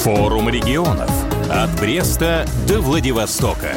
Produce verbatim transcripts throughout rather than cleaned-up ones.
Форум регионов. От Бреста до Владивостока.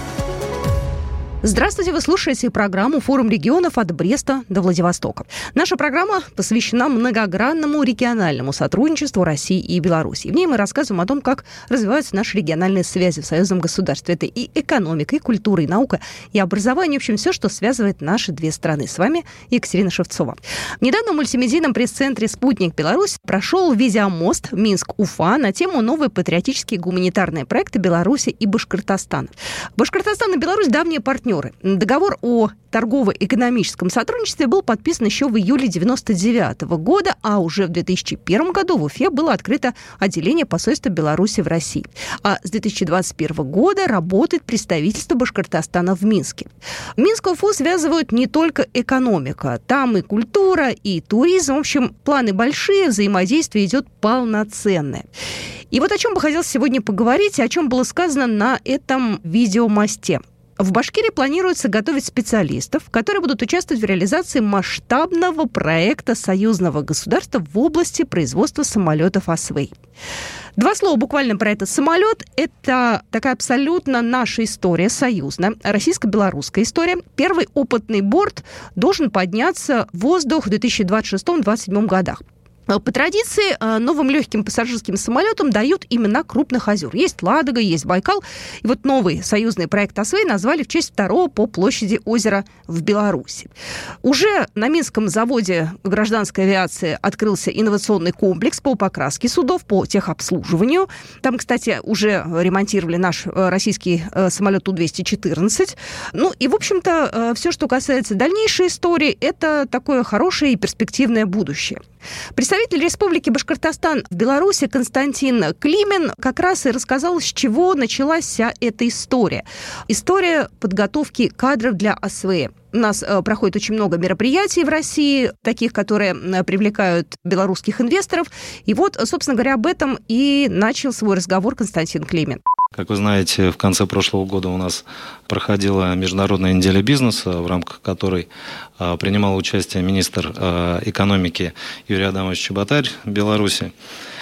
Здравствуйте, вы слушаете программу «Форум регионов» от Бреста до Владивостока. Наша программа посвящена многогранному региональному сотрудничеству России и Беларуси. В ней мы рассказываем о том, как развиваются наши региональные связи в союзном государстве. Это и экономика, и культура, и наука, и образование. В общем, все, что связывает наши две страны. С вами Екатерина Шевцова. Недавно в мультимедийном пресс-центре «Спутник Беларусь» прошел видеомост Минск-Уфа на тему «Новые патриотические гуманитарные проекты Беларуси и Башкортостана». Башкортостан и Беларусь – давние партнеры. Договор о торгово-экономическом сотрудничестве был подписан еще в июле девяносто девятого года, а уже в две тысячи первом году в Уфе было открыто отделение посольства Беларуси в России. А с две тысячи двадцать первого года работает представительство Башкортостана в Минске. Минск и Уфу связывают не только экономика. Там и культура, и туризм. В общем, планы большие, взаимодействие идет полноценное. И вот о чем бы хотелось сегодня поговорить, и о чем было сказано на этом видеомосте. В Башкирии планируется готовить специалистов, которые будут участвовать в реализации масштабного проекта союзного государства в области производства самолетов «Освей». Два слова буквально про этот самолет. Это такая абсолютно наша история, союзная, российско-белорусская история. Первый опытный борт должен подняться в воздух в две тысячи двадцать шестом — две тысячи двадцать седьмом годах. По традиции, новым легким пассажирским самолетам дают имена крупных озер. Есть Ладога, есть Байкал. И вот новый союзный проект «Освей» назвали в честь второго по площади озера в Беларуси. Уже на Минском заводе гражданской авиации открылся инновационный комплекс по покраске судов, по техобслуживанию. Там, кстати, уже ремонтировали наш российский самолет Ту двести четырнадцать. Ну и, в общем-то, все, что касается дальнейшей истории, это такое хорошее и перспективное будущее. Представитель Республики Башкортостан в Беларуси Константин Климин как раз и рассказал, с чего началась вся эта история. История подготовки кадров для Освея. У нас э, проходит очень много мероприятий в России, таких, которые э, привлекают белорусских инвесторов. И вот, собственно говоря, об этом и начал свой разговор Константин Климин. Как вы знаете, в конце прошлого года у нас проходила Международная неделя бизнеса, в рамках которой а, принимал участие министр а, экономики Юрий Адамович Чеботарь Беларуси.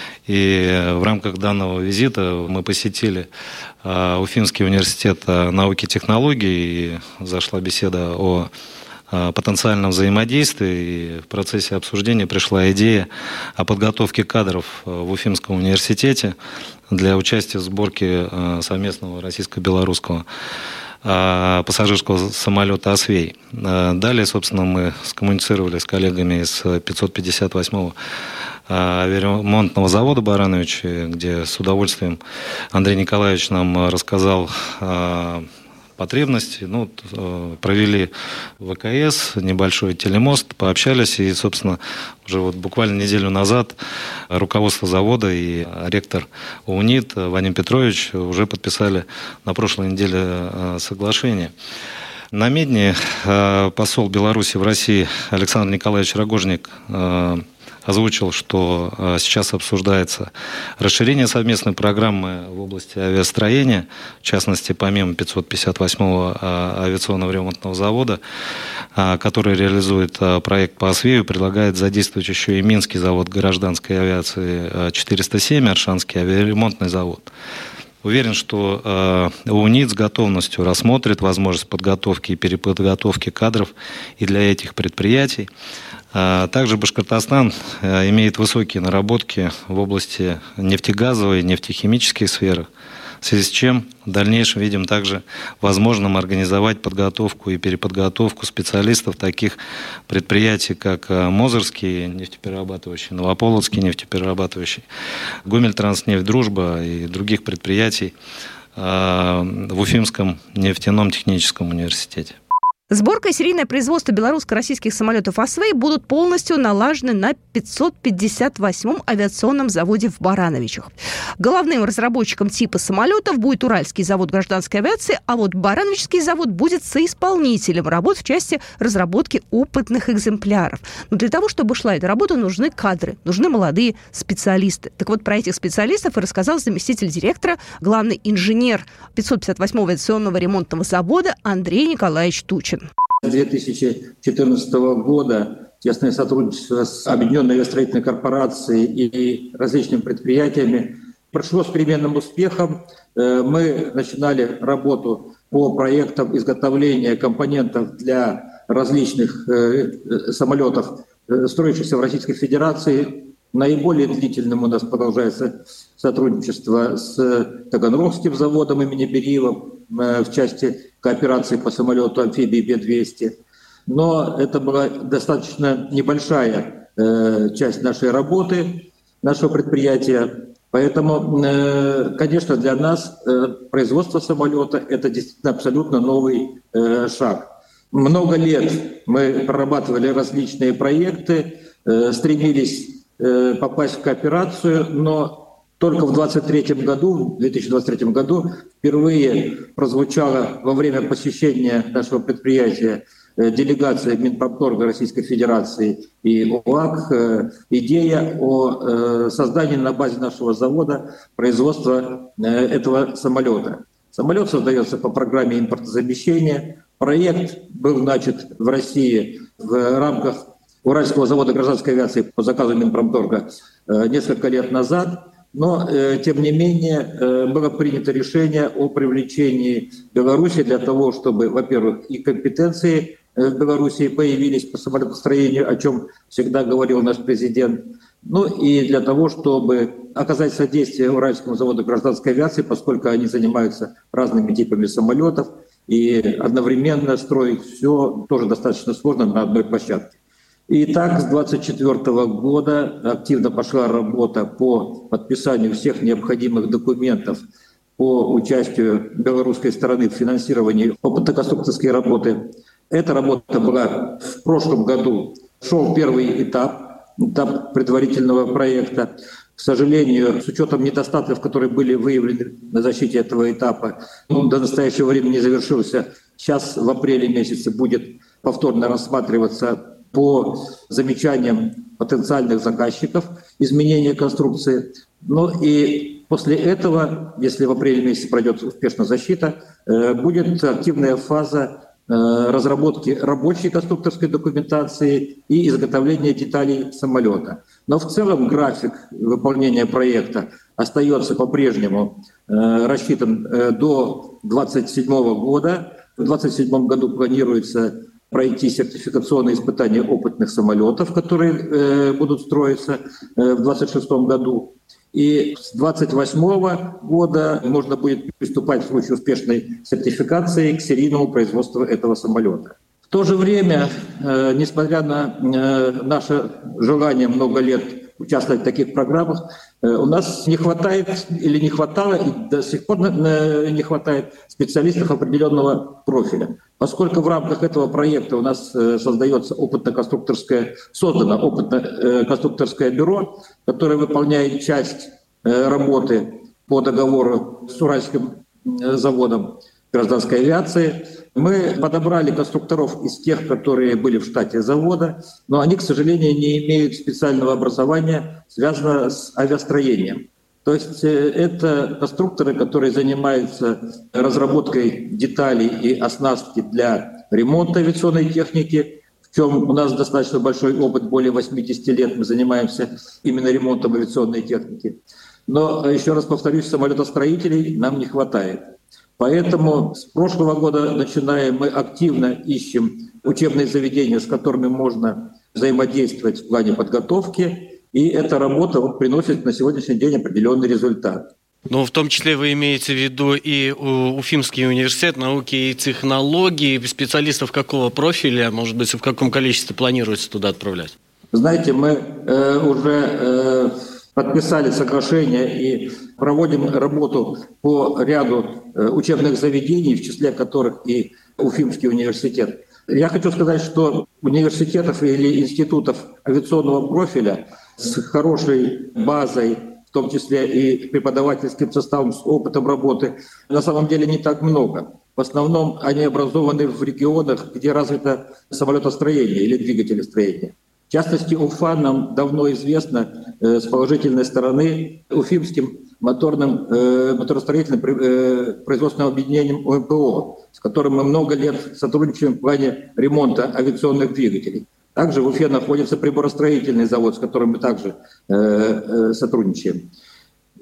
И в рамках данного визита мы посетили а, Уфимский университет науки и технологий, и зашла беседа о потенциальном взаимодействии, и в процессе обсуждения пришла идея о подготовке кадров в Уфимском университете для участия в сборке совместного российско-белорусского пассажирского самолета «Освей». Далее, собственно, мы скоммуницировали с коллегами из пятьсот пятьдесят восьмого авиаремонтного завода «Барановичи», где с удовольствием Андрей Николаевич нам рассказал потребности. Ну, провели ВКС, небольшой телемост, пообщались, и, собственно, уже вот буквально неделю назад руководство завода и ректор УНИТ Вадим Петрович уже подписали на прошлой неделе соглашение. На Медне посол Беларуси в России Александр Николаевич Рогожник озвучил, что сейчас обсуждается расширение совместной программы в области авиастроения, в частности, помимо пятьсот пятьдесят восьмого авиационного ремонтного завода, который реализует проект по Освею, предлагает задействовать еще и Минский завод гражданской авиации четыреста семь, Аршанский авиаремонтный завод. Уверен, что э, УНИТ с готовностью рассмотрит возможность подготовки и переподготовки кадров и для этих предприятий. Э, также Башкортостан э, имеет высокие наработки в области нефтегазовой и нефтехимических сфер, в связи с чем в дальнейшем видим также возможным организовать подготовку и переподготовку специалистов таких предприятий, как Мозырский нефтеперерабатывающий, Новополоцкий нефтеперерабатывающий, Гомельтранснефть, Дружба и других предприятий в Уфимском нефтяном техническом университете. Сборка и серийное производство белорусско-российских самолетов «Освей» будут полностью налажены на пятьсот пятьдесят восьмом авиационном заводе в Барановичах. Главным разработчиком типа самолетов будет Уральский завод гражданской авиации, а вот Барановичский завод будет соисполнителем работ в части разработки опытных экземпляров. Но для того, чтобы шла эта работа, нужны кадры, нужны молодые специалисты. Так вот, про этих специалистов и рассказал заместитель директора, главный инженер пятьсот пятьдесят восьмого авиационного ремонтного завода Андрей Николаевич Тучин. С две тысячи четырнадцатого года тесное сотрудничество с Объединенной авиастроительной корпорацией и различными предприятиями Прошло с переменным успехом. Мы начинали работу по проектам изготовления компонентов для различных самолетов, строящихся в Российской Федерации. Наиболее длительным у нас продолжается сотрудничество с Таганрогским заводом имени Бериева в части кооперации по самолету амфибии Б двести. Но это была достаточно небольшая часть нашей работы, нашего предприятия. Поэтому, конечно, для нас производство самолета – это действительно абсолютно новый шаг. Много лет мы прорабатывали различные проекты, стремились попасть в кооперацию, но только в двадцать третьем году, в две тысячи двадцать третьем году впервые прозвучало во время посещения нашего предприятия делегации Минпромторга Российской Федерации и ОАК идея о создании на базе нашего завода производства этого самолета. Самолет создается по программе импортозамещения. Проект был начат в России в рамках Уральского завода гражданской авиации по заказу Минпромторга несколько лет назад. Но, тем не менее, было принято решение о привлечении Беларуси для того, чтобы, во-первых, и компетенции в Беларуси появились по самолетостроению, о чем всегда говорил наш президент, ну и для того, чтобы оказать содействие Уральскому заводу гражданской авиации, поскольку они занимаются разными типами самолетов, и одновременно строить все тоже достаточно сложно на одной площадке. Итак, с две тысячи двадцать четвёртого года активно пошла работа по подписанию всех необходимых документов по участию белорусской стороны в финансировании опытно-конструкторской работы. Эта работа была в прошлом году. Шел первый этап, этап предварительного проекта. К сожалению, с учетом недостатков, которые были выявлены на защите этого этапа, он до настоящего времени не завершился. Сейчас в апреле месяце будет повторно рассматриваться по замечаниям потенциальных заказчиков изменения конструкции. Ну и после этого, если в апреле месяце пройдет успешно защита, будет активная фаза разработки рабочей конструкторской документации и изготовления деталей самолета. Но в целом график выполнения проекта остается по-прежнему рассчитан до двадцать седьмого года. В двадцать седьмом году планируется пройти сертификационные испытания опытных самолетов, которые э, будут строиться э, в двадцать шестом году. И с двадцать восьмого года можно будет приступать в случае успешной сертификации к серийному производству этого самолета. В то же время, э, несмотря на э, наше желание много лет участвовать в таких программах, э, у нас не хватает или не хватало, и до сих пор э, не хватает специалистов определенного профиля. Поскольку в рамках этого проекта у нас э, создается опытно-конструкторское, создано опытно-конструкторское бюро, которое выполняет часть э, работы по договору с Уральским э, заводом гражданской авиации. Мы подобрали конструкторов из тех, которые были в штате завода, но они, к сожалению, не имеют специального образования, связанного с авиастроением. То есть это конструкторы, которые занимаются разработкой деталей и оснастки для ремонта авиационной техники, в чем у нас достаточно большой опыт, более восьмидесяти лет мы занимаемся именно ремонтом авиационной техники. Но, еще раз повторюсь, самолетостроителей нам не хватает. Поэтому с прошлого года, начиная, мы активно ищем учебные заведения, с которыми можно взаимодействовать в плане подготовки. И эта работа вот, приносит на сегодняшний день определенный результат. Ну, в том числе вы имеете в виду и Уфимский университет науки и технологий. Специалистов какого профиля, может быть, в каком количестве планируется туда отправлять? Знаете, мы э, уже э, подписали соглашение и проводим работу по ряду э, учебных заведений, в числе которых и Уфимский университет. Я хочу сказать, что университетов или институтов авиационного профиля с хорошей базой, в том числе и преподавательским составом, с опытом работы, на самом деле не так много. В основном они образованы в регионах, где развито самолетостроение или двигателестроение. В частности, Уфа нам давно известна э, с положительной стороны Уфимским моторным, э, моторостроительным э, производственным объединением О М П О, с которым мы много лет сотрудничаем в плане ремонта авиационных двигателей. Также в Уфе находится приборостроительный завод, с которым мы также э, э, сотрудничаем.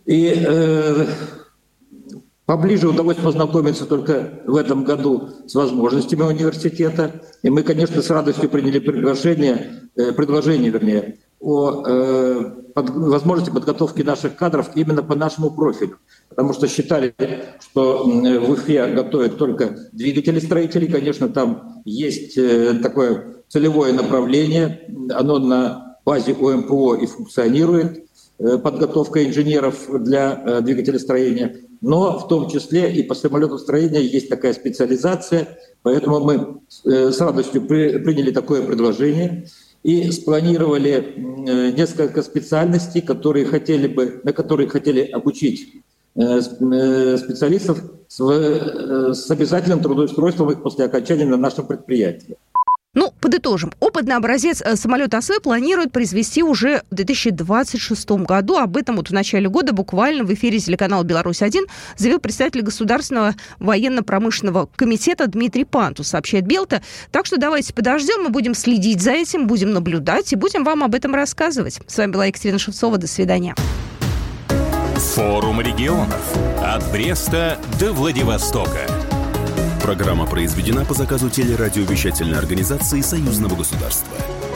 И э, поближе удалось познакомиться только в этом году с возможностями университета. И мы, конечно, с радостью приняли приглашение, э, предложение, вернее, о э, под, возможности подготовки наших кадров именно по нашему профилю. Потому что считали, что в Уфе готовят только двигателестроителей. Конечно, там есть э, такое целевое направление. Оно на базе О Эм Пэ О и функционирует. Подготовка инженеров для двигателестроения, но в том числе и по самолетостроению есть такая специализация, поэтому мы с радостью приняли такое предложение и спланировали несколько специальностей, которые хотели бы, на которые хотели обучить специалистов с обязательным трудоустройством их после окончания на нашем предприятии. Ну, подытожим. Опытный образец самолета АСВ планируют произвести уже в две тысячи двадцать шестом году. Об этом вот в начале года буквально в эфире телеканала «Беларусь-один» заявил представитель Государственного военно-промышленного комитета Дмитрий Пантус, сообщает Белта. Так что давайте подождем, мы будем следить за этим, будем наблюдать и будем вам об этом рассказывать. С вами была Екатерина Шевцова. До свидания. Форум регионов. От Бреста до Владивостока. Программа произведена по заказу телерадиовещательной организации Союзного государства.